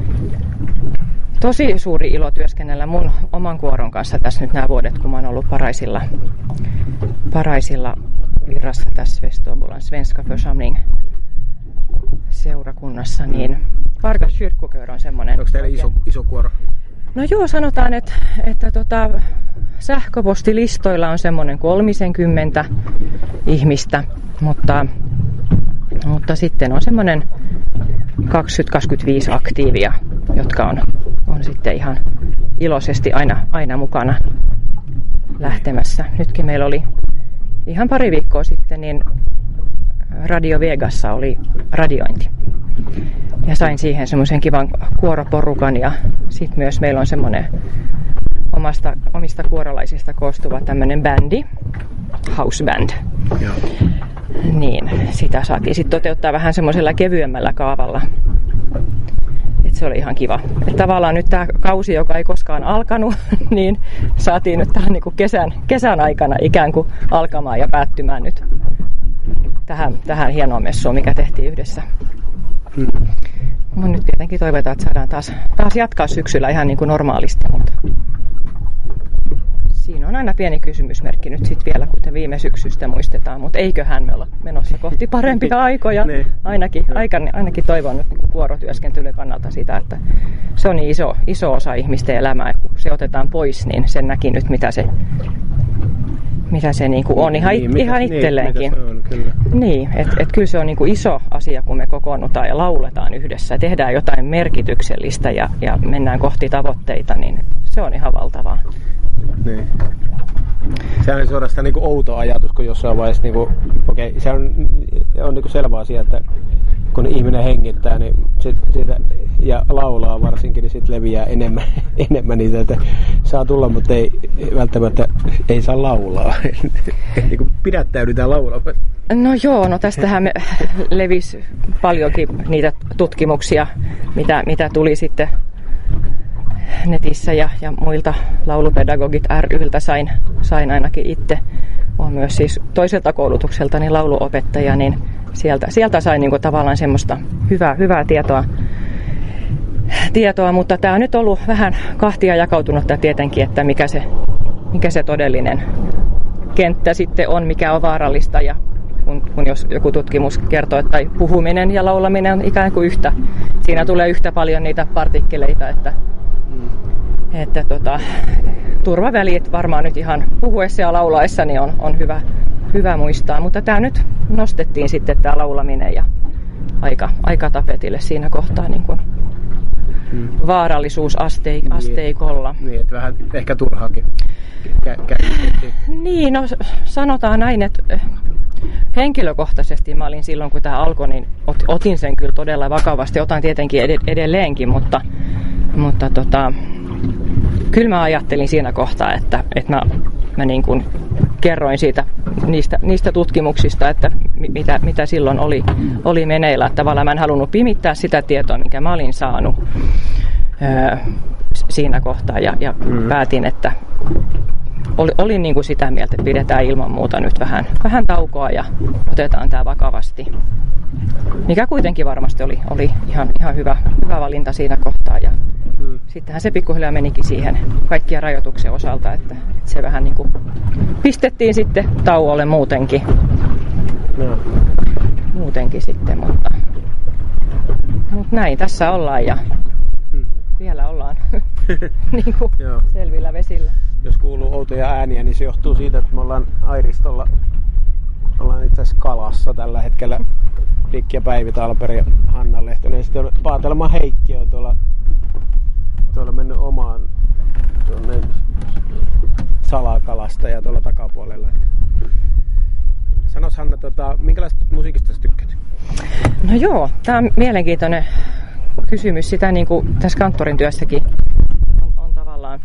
tosi suuri ilo työskennellä mun oman kuoron kanssa tässä nyt nämä vuodet, kun mä oon ollut paraisilla, paraisilla virassa tässä Västerbotten Svenska Församling seurakunnassa, niin Vargas kyrkkokör on semmoinen. Onko teillä iso, iso kuoro? No joo, sanotaan, että, että tota, sähköpostilistoilla on semmoinen kolmisenkymmentä ihmistä, mutta, mutta sitten on semmoinen kaksikymmentä kaksikymmentäviisi aktiivia, jotka on, on sitten ihan iloisesti aina, aina mukana lähtemässä. Nytkin meillä oli ihan pari viikkoa sitten, niin Radio Vegassa oli radiointi. Ja sain siihen semmoisen kivan kuoroporukan ja sitten myös meillä on semmoinen omasta, omista kuorolaisista koostuva tämmöinen bändi, house band. Joo. Niin, sitä saatiin sitten toteuttaa vähän semmoisella kevyemmällä kaavalla. Et se oli ihan kiva. Et tavallaan nyt tämä kausi, joka ei koskaan alkanut, niin saatiin nyt tähän niinku kesän, kesän aikana ikään kuin alkamaan ja päättymään nyt tähän, tähän hienoon messuun, mikä tehtiin yhdessä. Hmm. No nyt tietenkin toivotaan, että saadaan taas, taas jatkaa syksyllä ihan niin kuin normaalisti, mutta siinä on aina pieni kysymysmerkki nyt sitten vielä, kuten viime syksystä muistetaan, mutta eiköhän me olla menossa kohti parempia aikoja. Ainakin, ainakin toivon nyt kuorotyöskentelyn kannalta sitä, että se on niin iso, iso osa ihmisten elämää, kun se otetaan pois, niin sen näki nyt, mitä se, mitä se niinku on ihan, niin, ihan mitä, itselleenkin. Niin, on, kyllä. Niin, että et kyllä se on niinku iso asia, kun me kokoonnutaan ja lauletaan yhdessä, tehdään jotain merkityksellistä ja, ja mennään kohti tavoitteita, niin se on ihan valtavaa. Niin. Se on suorastaan niin kuin outo ajatus, kun jossain vaiheessa, niin kuin, okei, se on, on niin kuin selvä asia, että kun ihminen hengittää niin sit, siitä, ja laulaa varsinkin, niin sitten leviää enemmän, enemmän niitä, että saa tulla, mutta ei välttämättä ei saa laulaa. Niin kuin pidättäydytään laulamaan. No joo, no tästähän me levisi paljonkin niitä tutkimuksia, mitä, mitä tuli sitten netissä ja, ja muilta laulupedagogit ry:ltä sain, sain ainakin itse. Olen myös siis toiselta koulutukseltani lauluopettaja, niin sieltä, sieltä sain niin kuin tavallaan semmoista hyvää, hyvää tietoa, tietoa, mutta tämä on nyt ollut vähän kahtia jakautunutta tietenkin, että mikä se, mikä se todellinen kenttä sitten on, mikä on vaarallista ja kun, kun jos joku tutkimus kertoo, että puhuminen ja laulaminen on ikään kuin yhtä, siinä tulee yhtä paljon niitä partikkeleita, että Että tota, turvavälit varmaan nyt ihan puhuessa ja laulaessa niin on, on hyvä, hyvä muistaa, mutta tämä nyt nostettiin sitten tämä laulaminen ja aika, aika tapetille siinä kohtaa niin kuin hmm. vaarallisuusasteikolla. Niin, että vähän ehkä turhaakin käsitettiin. Niin, no sanotaan näin, että henkilökohtaisesti mä olin silloin, kun tämä alkoi, niin otin sen kyllä todella vakavasti. Otan tietenkin edelleenkin, mutta, mutta tota, kyllä mä ajattelin siinä kohtaa, että, että mä, mä niin kuin kerroin siitä, niistä, niistä tutkimuksista, että mitä, mitä silloin oli, oli meneillä. Tavallaan mä en halunnut pimittää sitä tietoa, minkä mä olin saanut öö, siinä kohtaa ja, ja mm. päätin, että oli, olin niin kuin sitä mieltä, että pidetään ilman muuta nyt vähän, vähän taukoa ja otetaan tämä vakavasti. Mikä kuitenkin varmasti oli, oli ihan, ihan hyvä, hyvä valinta siinä kohtaa. Ja mm. sittenhän se pikkuhiljaa menikin siihen kaikkien rajoituksen osalta, että se vähän niin kuin pistettiin sitten tauolle muutenkin. No. Muutenkin sitten, mutta, mutta näin tässä ollaan ja mm. vielä ollaan niin kuin selvillä vesillä. Jos kuuluu outoja ääniä, niin se johtuu siitä, että me ollaan Airistolla, ollaan itse asiassa kalassa tällä hetkellä. Dick ja Päivi Talperi ja Hanna Lehtonen. Ja sitten Paatelma Heikki on tuolla, tuolla mennyt omaan tuonne salakalasta ja tuolla takapuolella. Sanois Hanna, tota, minkälaista musiikista sä tykkäät? No joo, tää on mielenkiintoinen kysymys. Sitä niin kuin tässä kanttorin työssäkin on, on tavallaan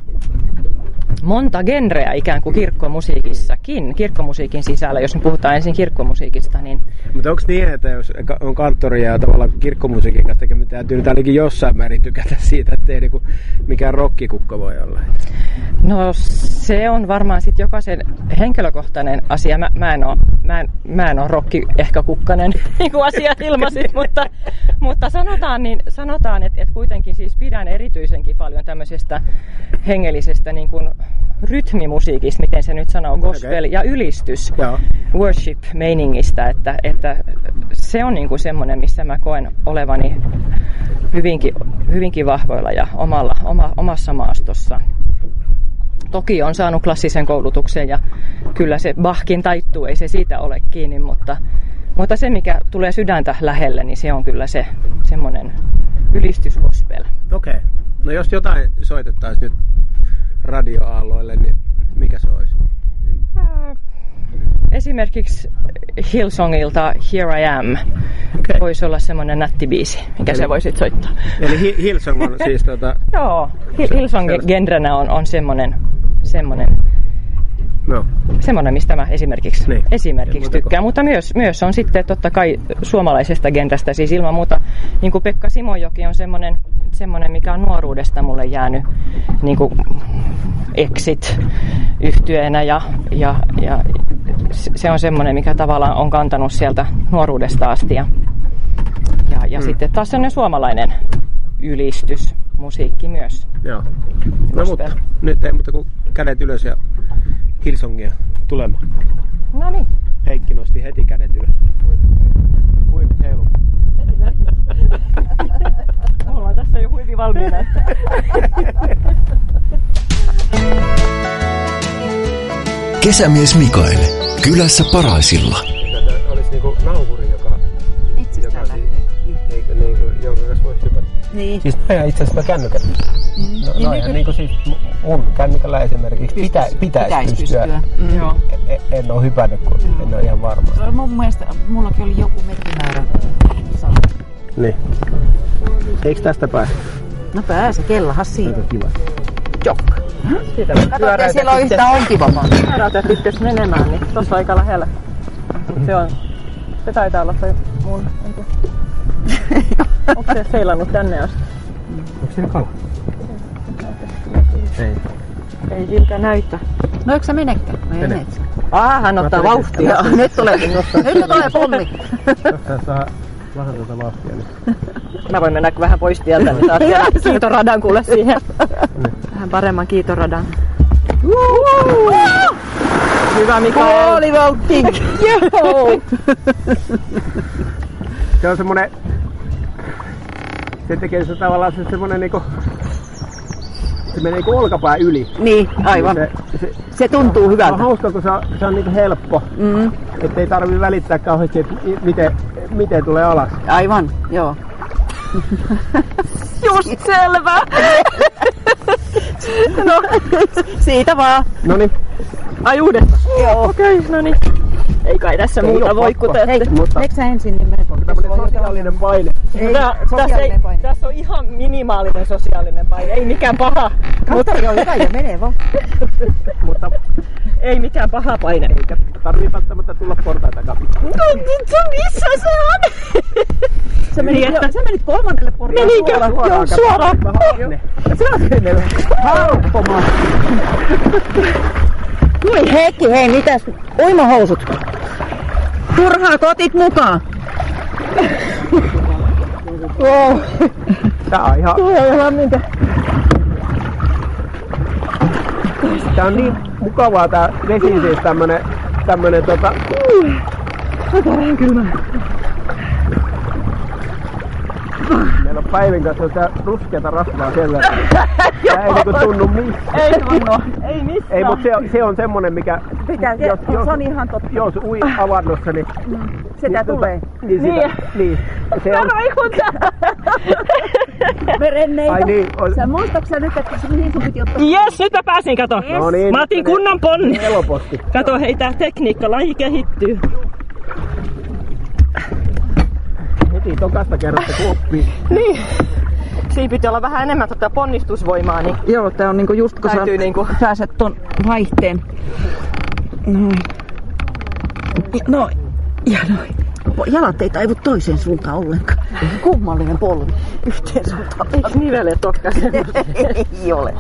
monta genreä ikään kuin kirkkomusiikissakin, kirkkomusiikin sisällä, jos me puhutaan ensin kirkkomusiikista, niin... Mutta onko niin, että jos on kanttori ja tavallaan kirkkomusiikin kanssa tekemään, täytyy nyt ainakin jossain määrin tykätä siitä, ettei niinku mikään rokkikukka voi olla? No se on varmaan sitten jokaisen henkilökohtainen asia. Mä, mä en ole mä en, mä en ole rokki ehkä kukkanen, niin kuin asia ilmaisit, mutta, mutta sanotaan, niin, sanotaan että, että kuitenkin siis pidän erityisenkin paljon tämmöisestä hengellisestä niin kuin rytmimusiikista, miten se nyt sanoo, gospel okay. ja ylistys, Joo. worship-meiningistä, että, että se on niin kuin semmoinen, missä mä koen olevani hyvinkin, hyvinkin vahvoilla ja omalla, oma, omassa maastossa. Toki on saanut klassisen koulutuksen ja kyllä se Bachkin taittuu, ei se siitä ole kiinni, mutta, mutta se mikä tulee sydäntä lähelle, niin se on kyllä se semmoinen ylistysgospel. Okei. Okay. No jos jotain soitettaisiin nyt radioaalloille, niin mikä se olisi? Esimerkiksi Hillsongilta Here I Am okay. voisi olla semmoinen nätti biisi, mikä eli, se voisit soittaa. Eli Hillsong on siis tota... Joo, Hillsong-genrenä on, on semmoinen, semmoinen, no. semmoinen, mistä mä esimerkiksi, niin. esimerkiksi tykkään. Mutta myös, myös on sitten totta kai suomalaisesta genrestä, siis ilman muuta, niin kuin Pekka Simojoki on semmoinen, semmoinen, mikä on nuoruudesta mulle jäänyt niin kuin Exit-yhtyeenä ja, ja, ja se on semmoinen, mikä tavallaan on kantanut sieltä nuoruudesta asti. Ja Ja, ja mm. sitten taas sellainen suomalainen ylistysmusiikki myös. Joo. No mutta nyt ei muuta kuin kädet ylös ja Hillsongia tulemaan. No niin. Heikki nosti heti kädet ylös. Huivit heilu. Me ollaan tässä jo huivi valmiina. Kesämies Mikael, kylässä Paraisilla. Tätä olisi niinku nauhuri, joka... Itsestään lähtee. Eikö niinku, jonka kanssa voisi hypätä. Niin. Siis noin itse asiassa kännykät. Mm. No, noinhan niin niinku siis mun kännykällä esimerkiksi pitä, pitäisi Pitäis pystyä. pystyä. Mm. Joo. En, en ole hypännyt, kun mm. en ole ihan varma. Mun mielestä mullakin oli joku metrimäärä. Niin. Eikö tästä pääse? No pääse, kellahas siinä. Aika kiva. Jokka. Siitä me Kato, ettei siellä ole yhtään onkivamaa. Pyöräytät itse menemään, niin tossa on aika lähellä. Se on, se taitaa olla toi mun, en tiedä. Onko se seilannut tänne asti? Onko siinä kala? Ei. Ei siltä näytä. No eikö sä menekään? No ei menet. Ah, hän ottaa vauhtia. Nyt tulee, nyt tulee pommi. Tässä saa vähän tuota vauhtia nyt. Mä voin mennä vähän pois tieltä, niin taas vielä kiitoradan kuule siihen. Vähän paremman kiitoradan. Hyvä Mikael. Puolivoltti. Joo. Se on semmonen... Se tekee se tavallaan se semmonen niinku... Se menee niinku olkapää yli. Niin, aivan. Se, se, Se tuntuu se on hyvältä. hauska, kun se on, se on niinku helppo. Mm. Ettei tarvii välittää kauheasti, että miten, miten tulee alas. Aivan, joo. Just selvä. No, siitä vaan. Noniin. Ai uudestaan? Joo. Okei, okay, no niin. Ei kai tässä Ei muuta oo voi pakko. kuten... Hei, mutta... Meneekö sä ensin, niin menet. Tämmönen sosiaalinen paine. Ei, Tää, tässä, ei, sosiaalinen paine. tässä on ihan minimaalinen sosiaalinen paine, ei mikään paha. Mutta on hyvä ja menee vaan. Mutta Ei mikään paha paine. eikä tarvii välttämättä tulla portaita kapittaa. No, missä se on? Sä menit, Niin, että- jo, sä menit kolmannelle portaalle. Menikö? Joo, suoraan. Se on sinne hauppomaan. Hei Heikki, hei mitäs? Uimahousut. Turhaa kotit mukaan. Wow. Tää on ihan... Tää on niin mukavaa tää vesi, siis tämmönen... Tämmönen tota... Aika vähän kylmää. Meillä on Päivin kanssa tää ruskeata rasvaa sen verran. Tää ei niinku tunnu missään. Ei tunnu, ei missään. Ei, mut se on, se on semmonen, mikä... Pitää, jos, jos, se on ihan totta. jos ui avannossa, niin... Sitä tulee. Niin, sitä, Niin. niin. Se on... Merenneitä. Ai niin, on... Sä muistatko sä nyt, että se niin sun piti ottaa? Jes, nyt mä pääsin, kato. No niin, Mä otin kunnon ponni. helposti. Kato, hei, tää tekniikka, laji kehittyy. Heti tokasta kerrasta kun oppii. Niin. Siinä pitää olla vähän enemmän tota ponnistusvoimaa, niin Joo, tää on niinku just kun täytyy sä niinku... pääset ton vaihteen. Noin. No, ja noin. Jalat ei taivu toiseen suuntaan ollenkaan. Kummallinen polvi. Yhteen suuntaan. Eikö nivelet olekaan semmoista? Ei ole.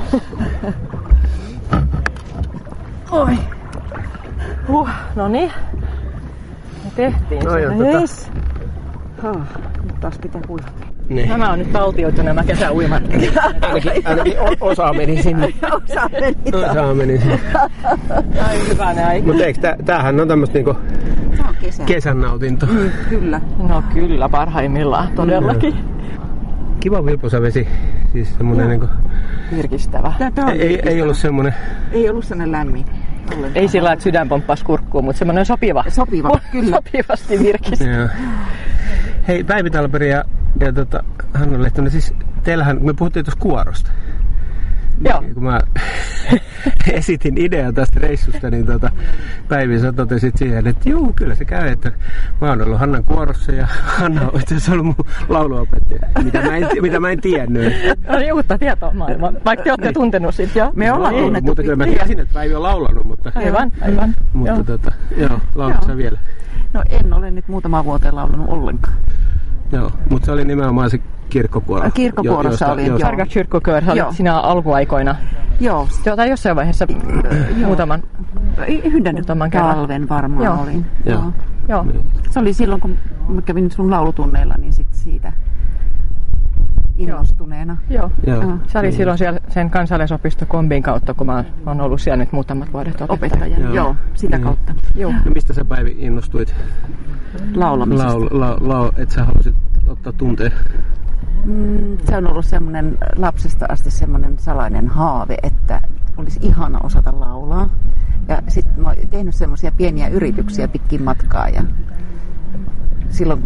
Oi. Huh, no niin. Me tehtiin Noi se. on tota... Yes. Ha, nyt taas pitää kuivata. Niin. Nämä on nyt taltioitu nämä kesäuimat. Ainakin, ainakin o- osa meni sinne. Osa meni. Osa meni sinne. Ai hyvänä aika. Mutta eikö tää, tämähän on tämmöstä niinku Tää on kesä. kesän nautinto. Mm, kyllä. No kyllä, parhaimmillaan todellakin. Kiva vilpusavesi. Siis semmonen niinku... Virkistävä. Tää, tää on Ei, ei ollut semmonen... ei ollut sellainen lämmin. Ollenkaan. Ei sillä että sydän pomppasi kurkkuun, mutta semmoinen sopiva. Sopiva, kyllä. Sopivasti virkistävä. Joo. Hei, Päivi Talperi ja, ja tota, Hanna Lehtonen, siis teillähän, me puhuttiin tuossa kuorosta. Joo. Kun mä esitin idean tästä reissusta, niin tota, Päivi sä totesit siihen, että juu, kyllä se käy, että mä oon ollut Hannan kuorossa ja Hanna on itse asiassa ollut mun lauluopettaja, mitä mä en, mitä mä en tiennyt. No niin, uutta tietoa maailmaa. Vaikka te olette tuntenut sit jo. Me ollaan Niin, tunnettu mutta kyllä mä pitkään. tiesin, että Päivi on laulanut, mutta, Aivan, aivan. mutta Joo. tota, joo, laulatko sä vielä? No en ole nyt muutama vuoteen laulanut ollenkaan. Joo, mutta se oli nimenomaan se kirkkokuoro. Kirkkokuorossa jo, olin, josta, joo. Sarga Kyrkkokör, sä Joo. olit siinä alkuaikoina. Joo. Tai jossain vaiheessa muutaman. Yhden Muutaman kerran. talven varmaan Joo. olin. Joo. Joo. Se oli silloin, kun mä kävin sun laulutunneilla, niin sit siitä innostuneena. Joo. Joo. Joo. Se oli silloin siellä sen kansalaisopistokombin kautta, kun mä oon ollut siellä nyt muutamat vuodet opettajana. Joo. Joo, sitä Joo. kautta. Joo. No mistä sä Päivi innostuit? Laulamisesta. Laul, la, la, et sä halusit ottaa tunteen? Mm, se on ollut semmoinen lapsesta asti semmoinen salainen haave, että olisi ihana osata laulaa. Ja sitten mä oon tehnyt semmoisia pieniä yrityksiä pitkin matkaa. Ja silloin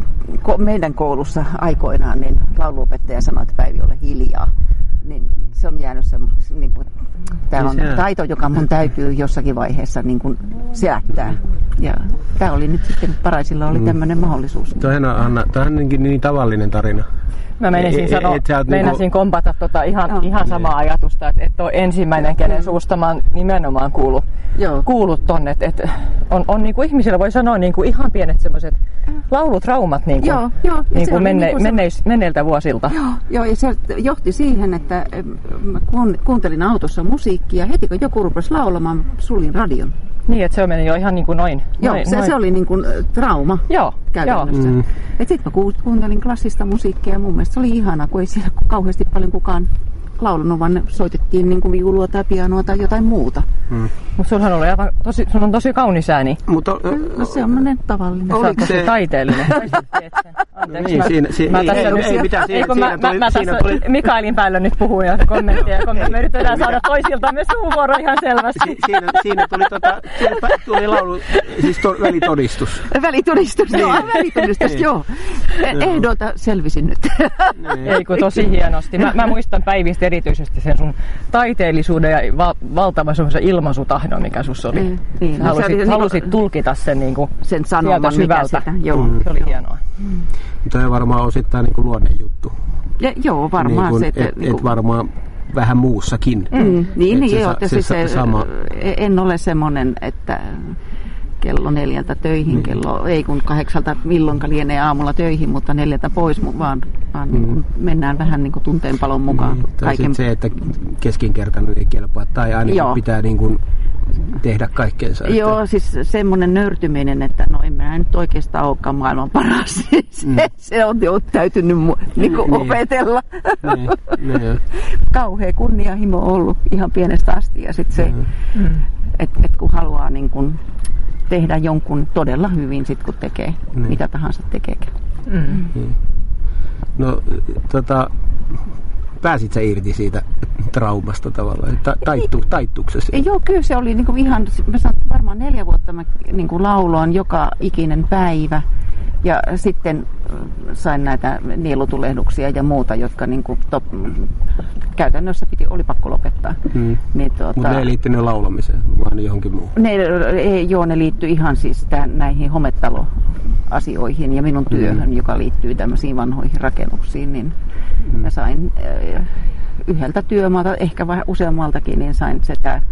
meidän koulussa aikoinaan niin lauluopettaja sanoi, että Päivi, ole hiljaa. Niin se on jäänyt semmoisesti, niin kuin, tämä on taito, joka mun täytyy jossakin vaiheessa niin kuin selättää. Ja tämä oli nyt sitten, Paraisilla oli tämmöinen mahdollisuus. Toihan on, Anna, toihan on niin tavallinen tarina. Mä meinasin, Et, sano, et, et meinasin niinku... kompata tota ihan, Joo. ihan samaa ajatusta, että et ole ensimmäinen, kenen suusta mä oon nimenomaan kuullut, kuullut tonne. Et, et on, on niinku ihmisillä voi sanoa niinku ihan pienet semmoiset laulutraumat niinku, joo, joo. niinku menne, niinku menneis, se... menneiltä vuosilta. Joo, joo, ja se johti siihen, että mä kuuntelin autossa musiikkia. Heti kun joku rupesi laulamaan, suljin radion. Niin, että se meni jo ihan niin kuin noin. Joo, noin, se, noin. se oli niin kuin trauma joo, käytännössä. Joo. Mm. Sitten mä kuuntelin klassista musiikkia ja mun mielestä se oli ihanaa, kun ei siellä kauheasti paljon kukaan laulunut, vaan soitettiin niin kuin viulua tai pianoa tai jotain muuta. Mm. Mutta sunhan on aivan tosi, sun on tosi kaunis ääni. Mutta no, se on monen tavallinen. Se on tosi se... taiteellinen. Anteeksi, niin, siinä, siinä, mä, ei, mä tässä, ei, ei mitään, siinä, mä, siinä tuli, mä, mä siinä tässä tuli... Mikaelin päällä nyt puhun ja kommentteja. kommentteja. Me yritetään saada toisiltamme suuvuoro ihan selvästi. Si, siinä, siinä tuli, tota, siinä tuli laulu, siis to, välitodistus. Välitodistus, joo, välitodistus, joo. Ehdolta selvisin nyt. Ei kun tosi hienosti. Mä, mä muistan Päivistä erityisesti sen sun taiteellisuuden ja val, valtavan semmoisen ilmaisutahdon, mikä sus oli. Mm, niin, halusit, oli, halusit niin, tulkita sen, niin kuin sen sanoman, sieltä syvältä. Joo, mm. Se oli hienoa. Mm. Tämä on varmaan osittain niin kuin luonnejuttu. Ja, joo, varmaan. Niin kuin, se, että, et, niin kuin... et varmaan vähän muussakin. Mm. Niin, niin joo, se, se, se, se, sama... en ole semmoinen, että kello neljältä töihin, mm. kello ei kun kahdeksalta milloinka lienee aamulla töihin, mutta neljältä pois, vaan, vaan mm. niin mennään vähän niin kuin tunteenpalon mukaan. Mm. Kaiken... se, että keskinkertainen ei kelpaa, tai ainakin joo. pitää niin kuin tehdä kaikkeensa. Joo, että... siis semmoinen nöyrtyminen, että no en minä nyt oikeastaan olekaan maailman paras. se, mm. se on jo täytynyt mu- niin kuin niin. opetella. Niin. Niin. Kauhea kunnianhimo on ollut ihan pienestä asti. Ja sitten se, mm. että et kun haluaa niin kuin tehdä jonkun todella hyvin, sit kun tekee niin. mitä tahansa tekeekään. Mm. Niin. No, tota... Pääsit sä irti siitä traumasta tavallaan? Ta- taittu, taittuuko se siihen? Joo, kyllä se oli niinku ihan, mä sanon, varmaan neljä vuotta mä niinku lauloin joka ikinen päivä. Ja sitten sain näitä nielutulehduksia ja muuta, jotka niinku top, käytännössä piti, oli pakko lopettaa. Hmm. Niin, tuota, mutta ne ei liittynyt laulamiseen, vaan johonkin muuhun? Ne, joo, ne liittyi ihan siis tämän, näihin hometaloasioihin ja minun työhön, hmm. joka liittyy tämmöisiin vanhoihin rakennuksiin. Niin hmm. mä sain äh, yhdeltä työmaalta, ehkä vähän useammaltakin, niin sain sitä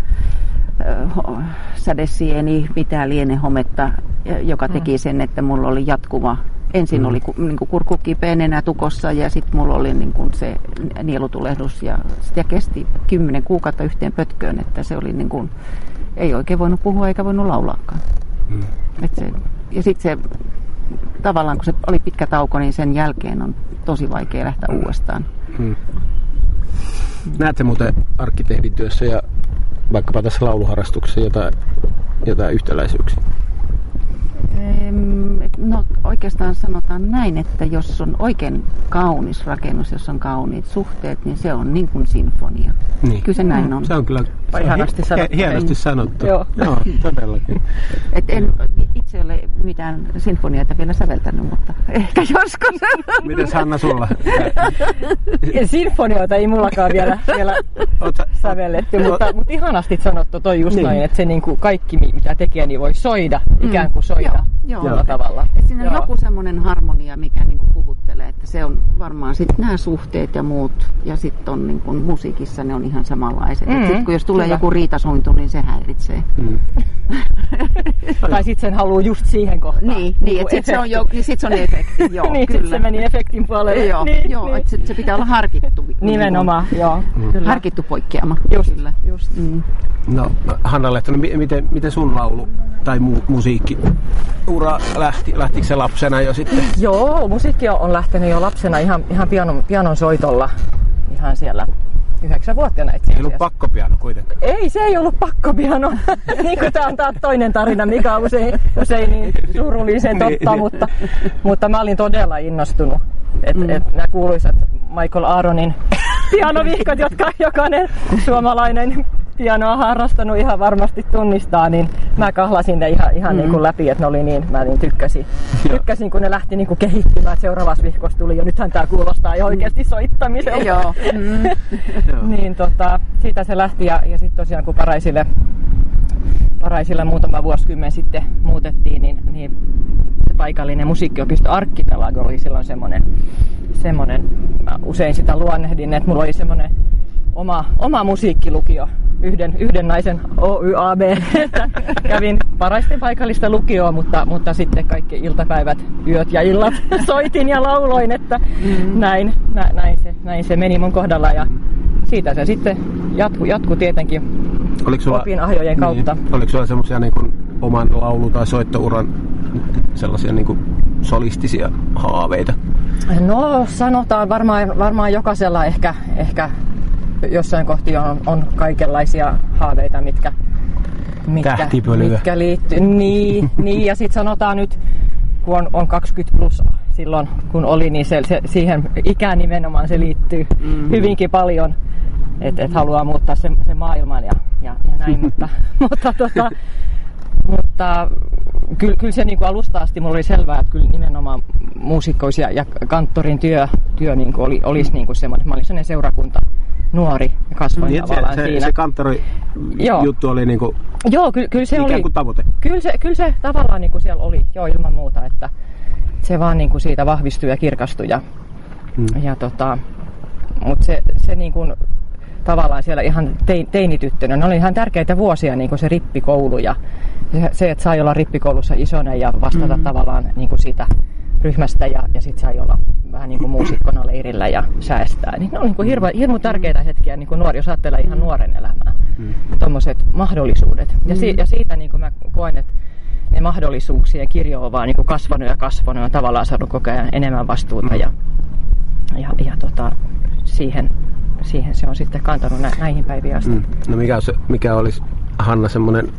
äh, sädesieni, mitä liene hometta, joka teki sen, että mulla oli jatkuva. Ensin mm. oli niin kuin kurkku kipeä nenä tukossa ja sitten mulla oli niin kuin se nielutulehdus ja sitä kesti kymmenen kuukautta yhteen pötköön, että se oli niin kuin, ei oikein voinut puhua eikä voinut laulaakaan. Mm. Et se, ja sitten se tavallaan kun se oli pitkä tauko, niin sen jälkeen on tosi vaikea lähteä mm. uudestaan. Mm. Näetkö muuten arkkitehdin työssä ja vaikkapa tässä lauluharrastuksessa jotain, jotain yhtäläisyyksiä? No oikeastaan sanotaan näin, että jos on oikein kaunis rakennus, jos on kauniit suhteet, niin se on niin kuin sinfonia. Niin. Kyllä se näin on. Se on kyllä se on hienosti sanottu. Hienosti sanottu. Joo. Joo, todellakin. Et en itse ole mitään sinfonioita vielä säveltänyt, mutta ehkä joskus. Mites Hanna sulla? Sinfonioita ei mullakaan vielä, vielä sävelletty, mutta, mutta ihanasti sanottu toi just niin. Noin, että se niin kuin kaikki mitä tekee, niin voi soida, mm. ikään kuin soida. Joo. Joo. Tavalla. Et siinä on joku semmoinen harmonia, mikä niinku puhuttelee, että se on varmaan sitten nämä suhteet ja muut, ja sitten on niinku musiikissa ne on ihan samanlaiset. Mm-hmm. Sitten kun jos tulee Kyllä. joku riitasointu, niin se häiritsee. Mm. tai sitten sen haluaa just siihen kohtaan. Niin, niin, niin että sitten se on, jo, sit se on efekti. Joo, niin, sitten se meni efektin puolelle. joo, niin, joo niin. että se, se pitää olla harkittu. Nimenomaan, niin, joo. Mm. Harkittu poikkeama. Just, Kyllä. just. Mm. No Hanna Lehtonen, miten, miten sun laulu tai mu- musiikki ura lähti? Lähtikö se lapsena jo sitten? Joo, musiikki on lähtenyt jo lapsena ihan, ihan pianon, pianon soitolla ihan siellä yhdeksänvuotiaana itse asiassa. Ei ollut pakkopiano kuitenkaan. Ei, se ei ollut pakkopiano. Niin kuin tämä on taas toinen tarina, mikä on usein, usein niin surullisen totta, mutta, mutta mä olin todella innostunut. Et, mm. et nämä kuuluisat Michael Aaronin pianovihkot, jotka jokainen suomalainen pianoa harrastanut ihan varmasti tunnistaa, niin mä kahlasin ne ihan, ihan mm. niin kuin läpi, että ne oli niin, mä niin tykkäsin. Tykkäsin, kun ne lähti niin kuin kehittymään, että seuraavassa vihkossa tuli jo, nythän tää kuulostaa jo oikeasti soittamiselta. Joo. Mm. Niin tota, siitä se lähti ja, ja sitten tosiaan kun Paraisille, Paraisille muutama vuosikymmen sitten muutettiin, niin, niin se paikallinen musiikkiopisto Arkkipelago oli silloin semmoinen, semmoinen, mä usein sitä luonnehdin, että mulla oli semmoinen oma, oma musiikkilukio, yhden, yhden naisen O Y A B, että kävin Paraisten paikallista lukioa, mutta, mutta sitten kaikki iltapäivät, yöt ja illat soitin ja lauloin, että mm. näin, nä, näin, se, näin se meni mun kohdalla ja siitä se sitten jatku, jatku tietenkin sulla, opinahjojen kautta. Niin, oliko sulla semmoisia niin kuin oman laulu- tai soittouran sellaisia niin kuin solistisia haaveita? No sanotaan varmaan, varmaan jokaisella ehkä, ehkä jossain kohti on, on kaikenlaisia haaveita, mitkä, mitkä, mitkä liittyy. Niin, niin, ja sitten sanotaan nyt, kun on, on kaksikymmentä plus silloin, kun oli, niin se, se, siihen ikään nimenomaan se liittyy mm. hyvinkin paljon, että et haluaa muuttaa sen, sen maailman ja, ja, ja näin, mutta, mutta, tota, mutta kyllä, kyllä se niin kuin alusta asti mulla oli selvää, että kyllä nimenomaan muusikkois ja, ja kanttorin työ, työ niin kuin oli, olisi niin kuin semmoinen, mä olin sellainen seurakunta nuori ja kasvoin niin, tavallaan se, siinä. Se kanttori joo. juttu oli niinku joo, ky, kyllä se ikään oli, kuin tavoite. Kyllä se, kyllä se tavallaan niinku siellä oli, joo ilman muuta, että se vaan niinku siitä vahvistui ja kirkastui. Ja, hmm. ja tota, mutta se, se niinku, tavallaan siellä ihan tein, teinityttönä, ne oli ihan tärkeitä vuosia niinku se rippikoulu ja se, että sai olla rippikoulussa isona ja vastata hmm. tavallaan niinku siitä ryhmästä ja, ja sitten sai olla vähän niin kuin muusikkona leirillä ja säästää. Niin ne on niin kuin hirve, hirmu tärkeitä hetkiä niin kuin nuori, jos ajattelee ihan nuoren elämää. Mm. Tuommoiset mahdollisuudet. Ja, si, ja siitä niin kuin mä koen, että ne mahdollisuuksien kirjo on vaan niin kuin kasvanut ja kasvanut ja tavallaan saanut koko ajan enemmän vastuuta. Ja, ja, ja tota, siihen, siihen se on sitten kantanut nä, näihin päiviin asti. Mm. No mikä, se, mikä olisi, Hanna, semmoinen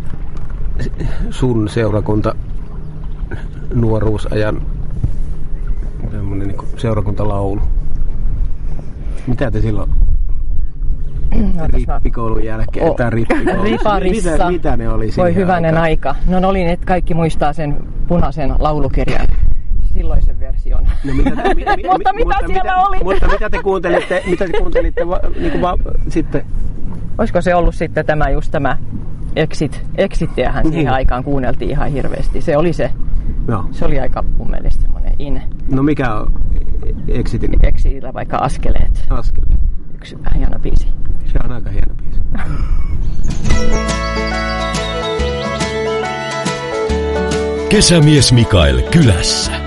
sun seurakunta nuoruusajan semmoinen niin kuin seurakuntalaulu? Mitä te silloin no, rippikoulun jälkeen? O, tai rippikoulun? Riparissa. Mitä, mitä ne oli voi hyvänen aika. No ne oli, että kaikki muistaa sen punaisen laulukirjan. Silloisen version. No, mitä, mi, mi, mi, mutta mitä mutta, siellä mitä, oli? Mutta mitä te kuuntelitte, mitä te kuuntelitte va, niin kuin va, sitten? Olisiko se ollut sitten tämä just tämä Exit, Exittiähän siihen niin. aikaan kuunneltiin ihan hirveästi. Se oli se. Joo. Se oli aika mun mielestä semmoinen in. No mikä on Exitin? Exitillä vaikka Askeleet. Askeleet. Yksi hieno biisi. Se on aika hieno biisi. Kesämies Mikael kylässä.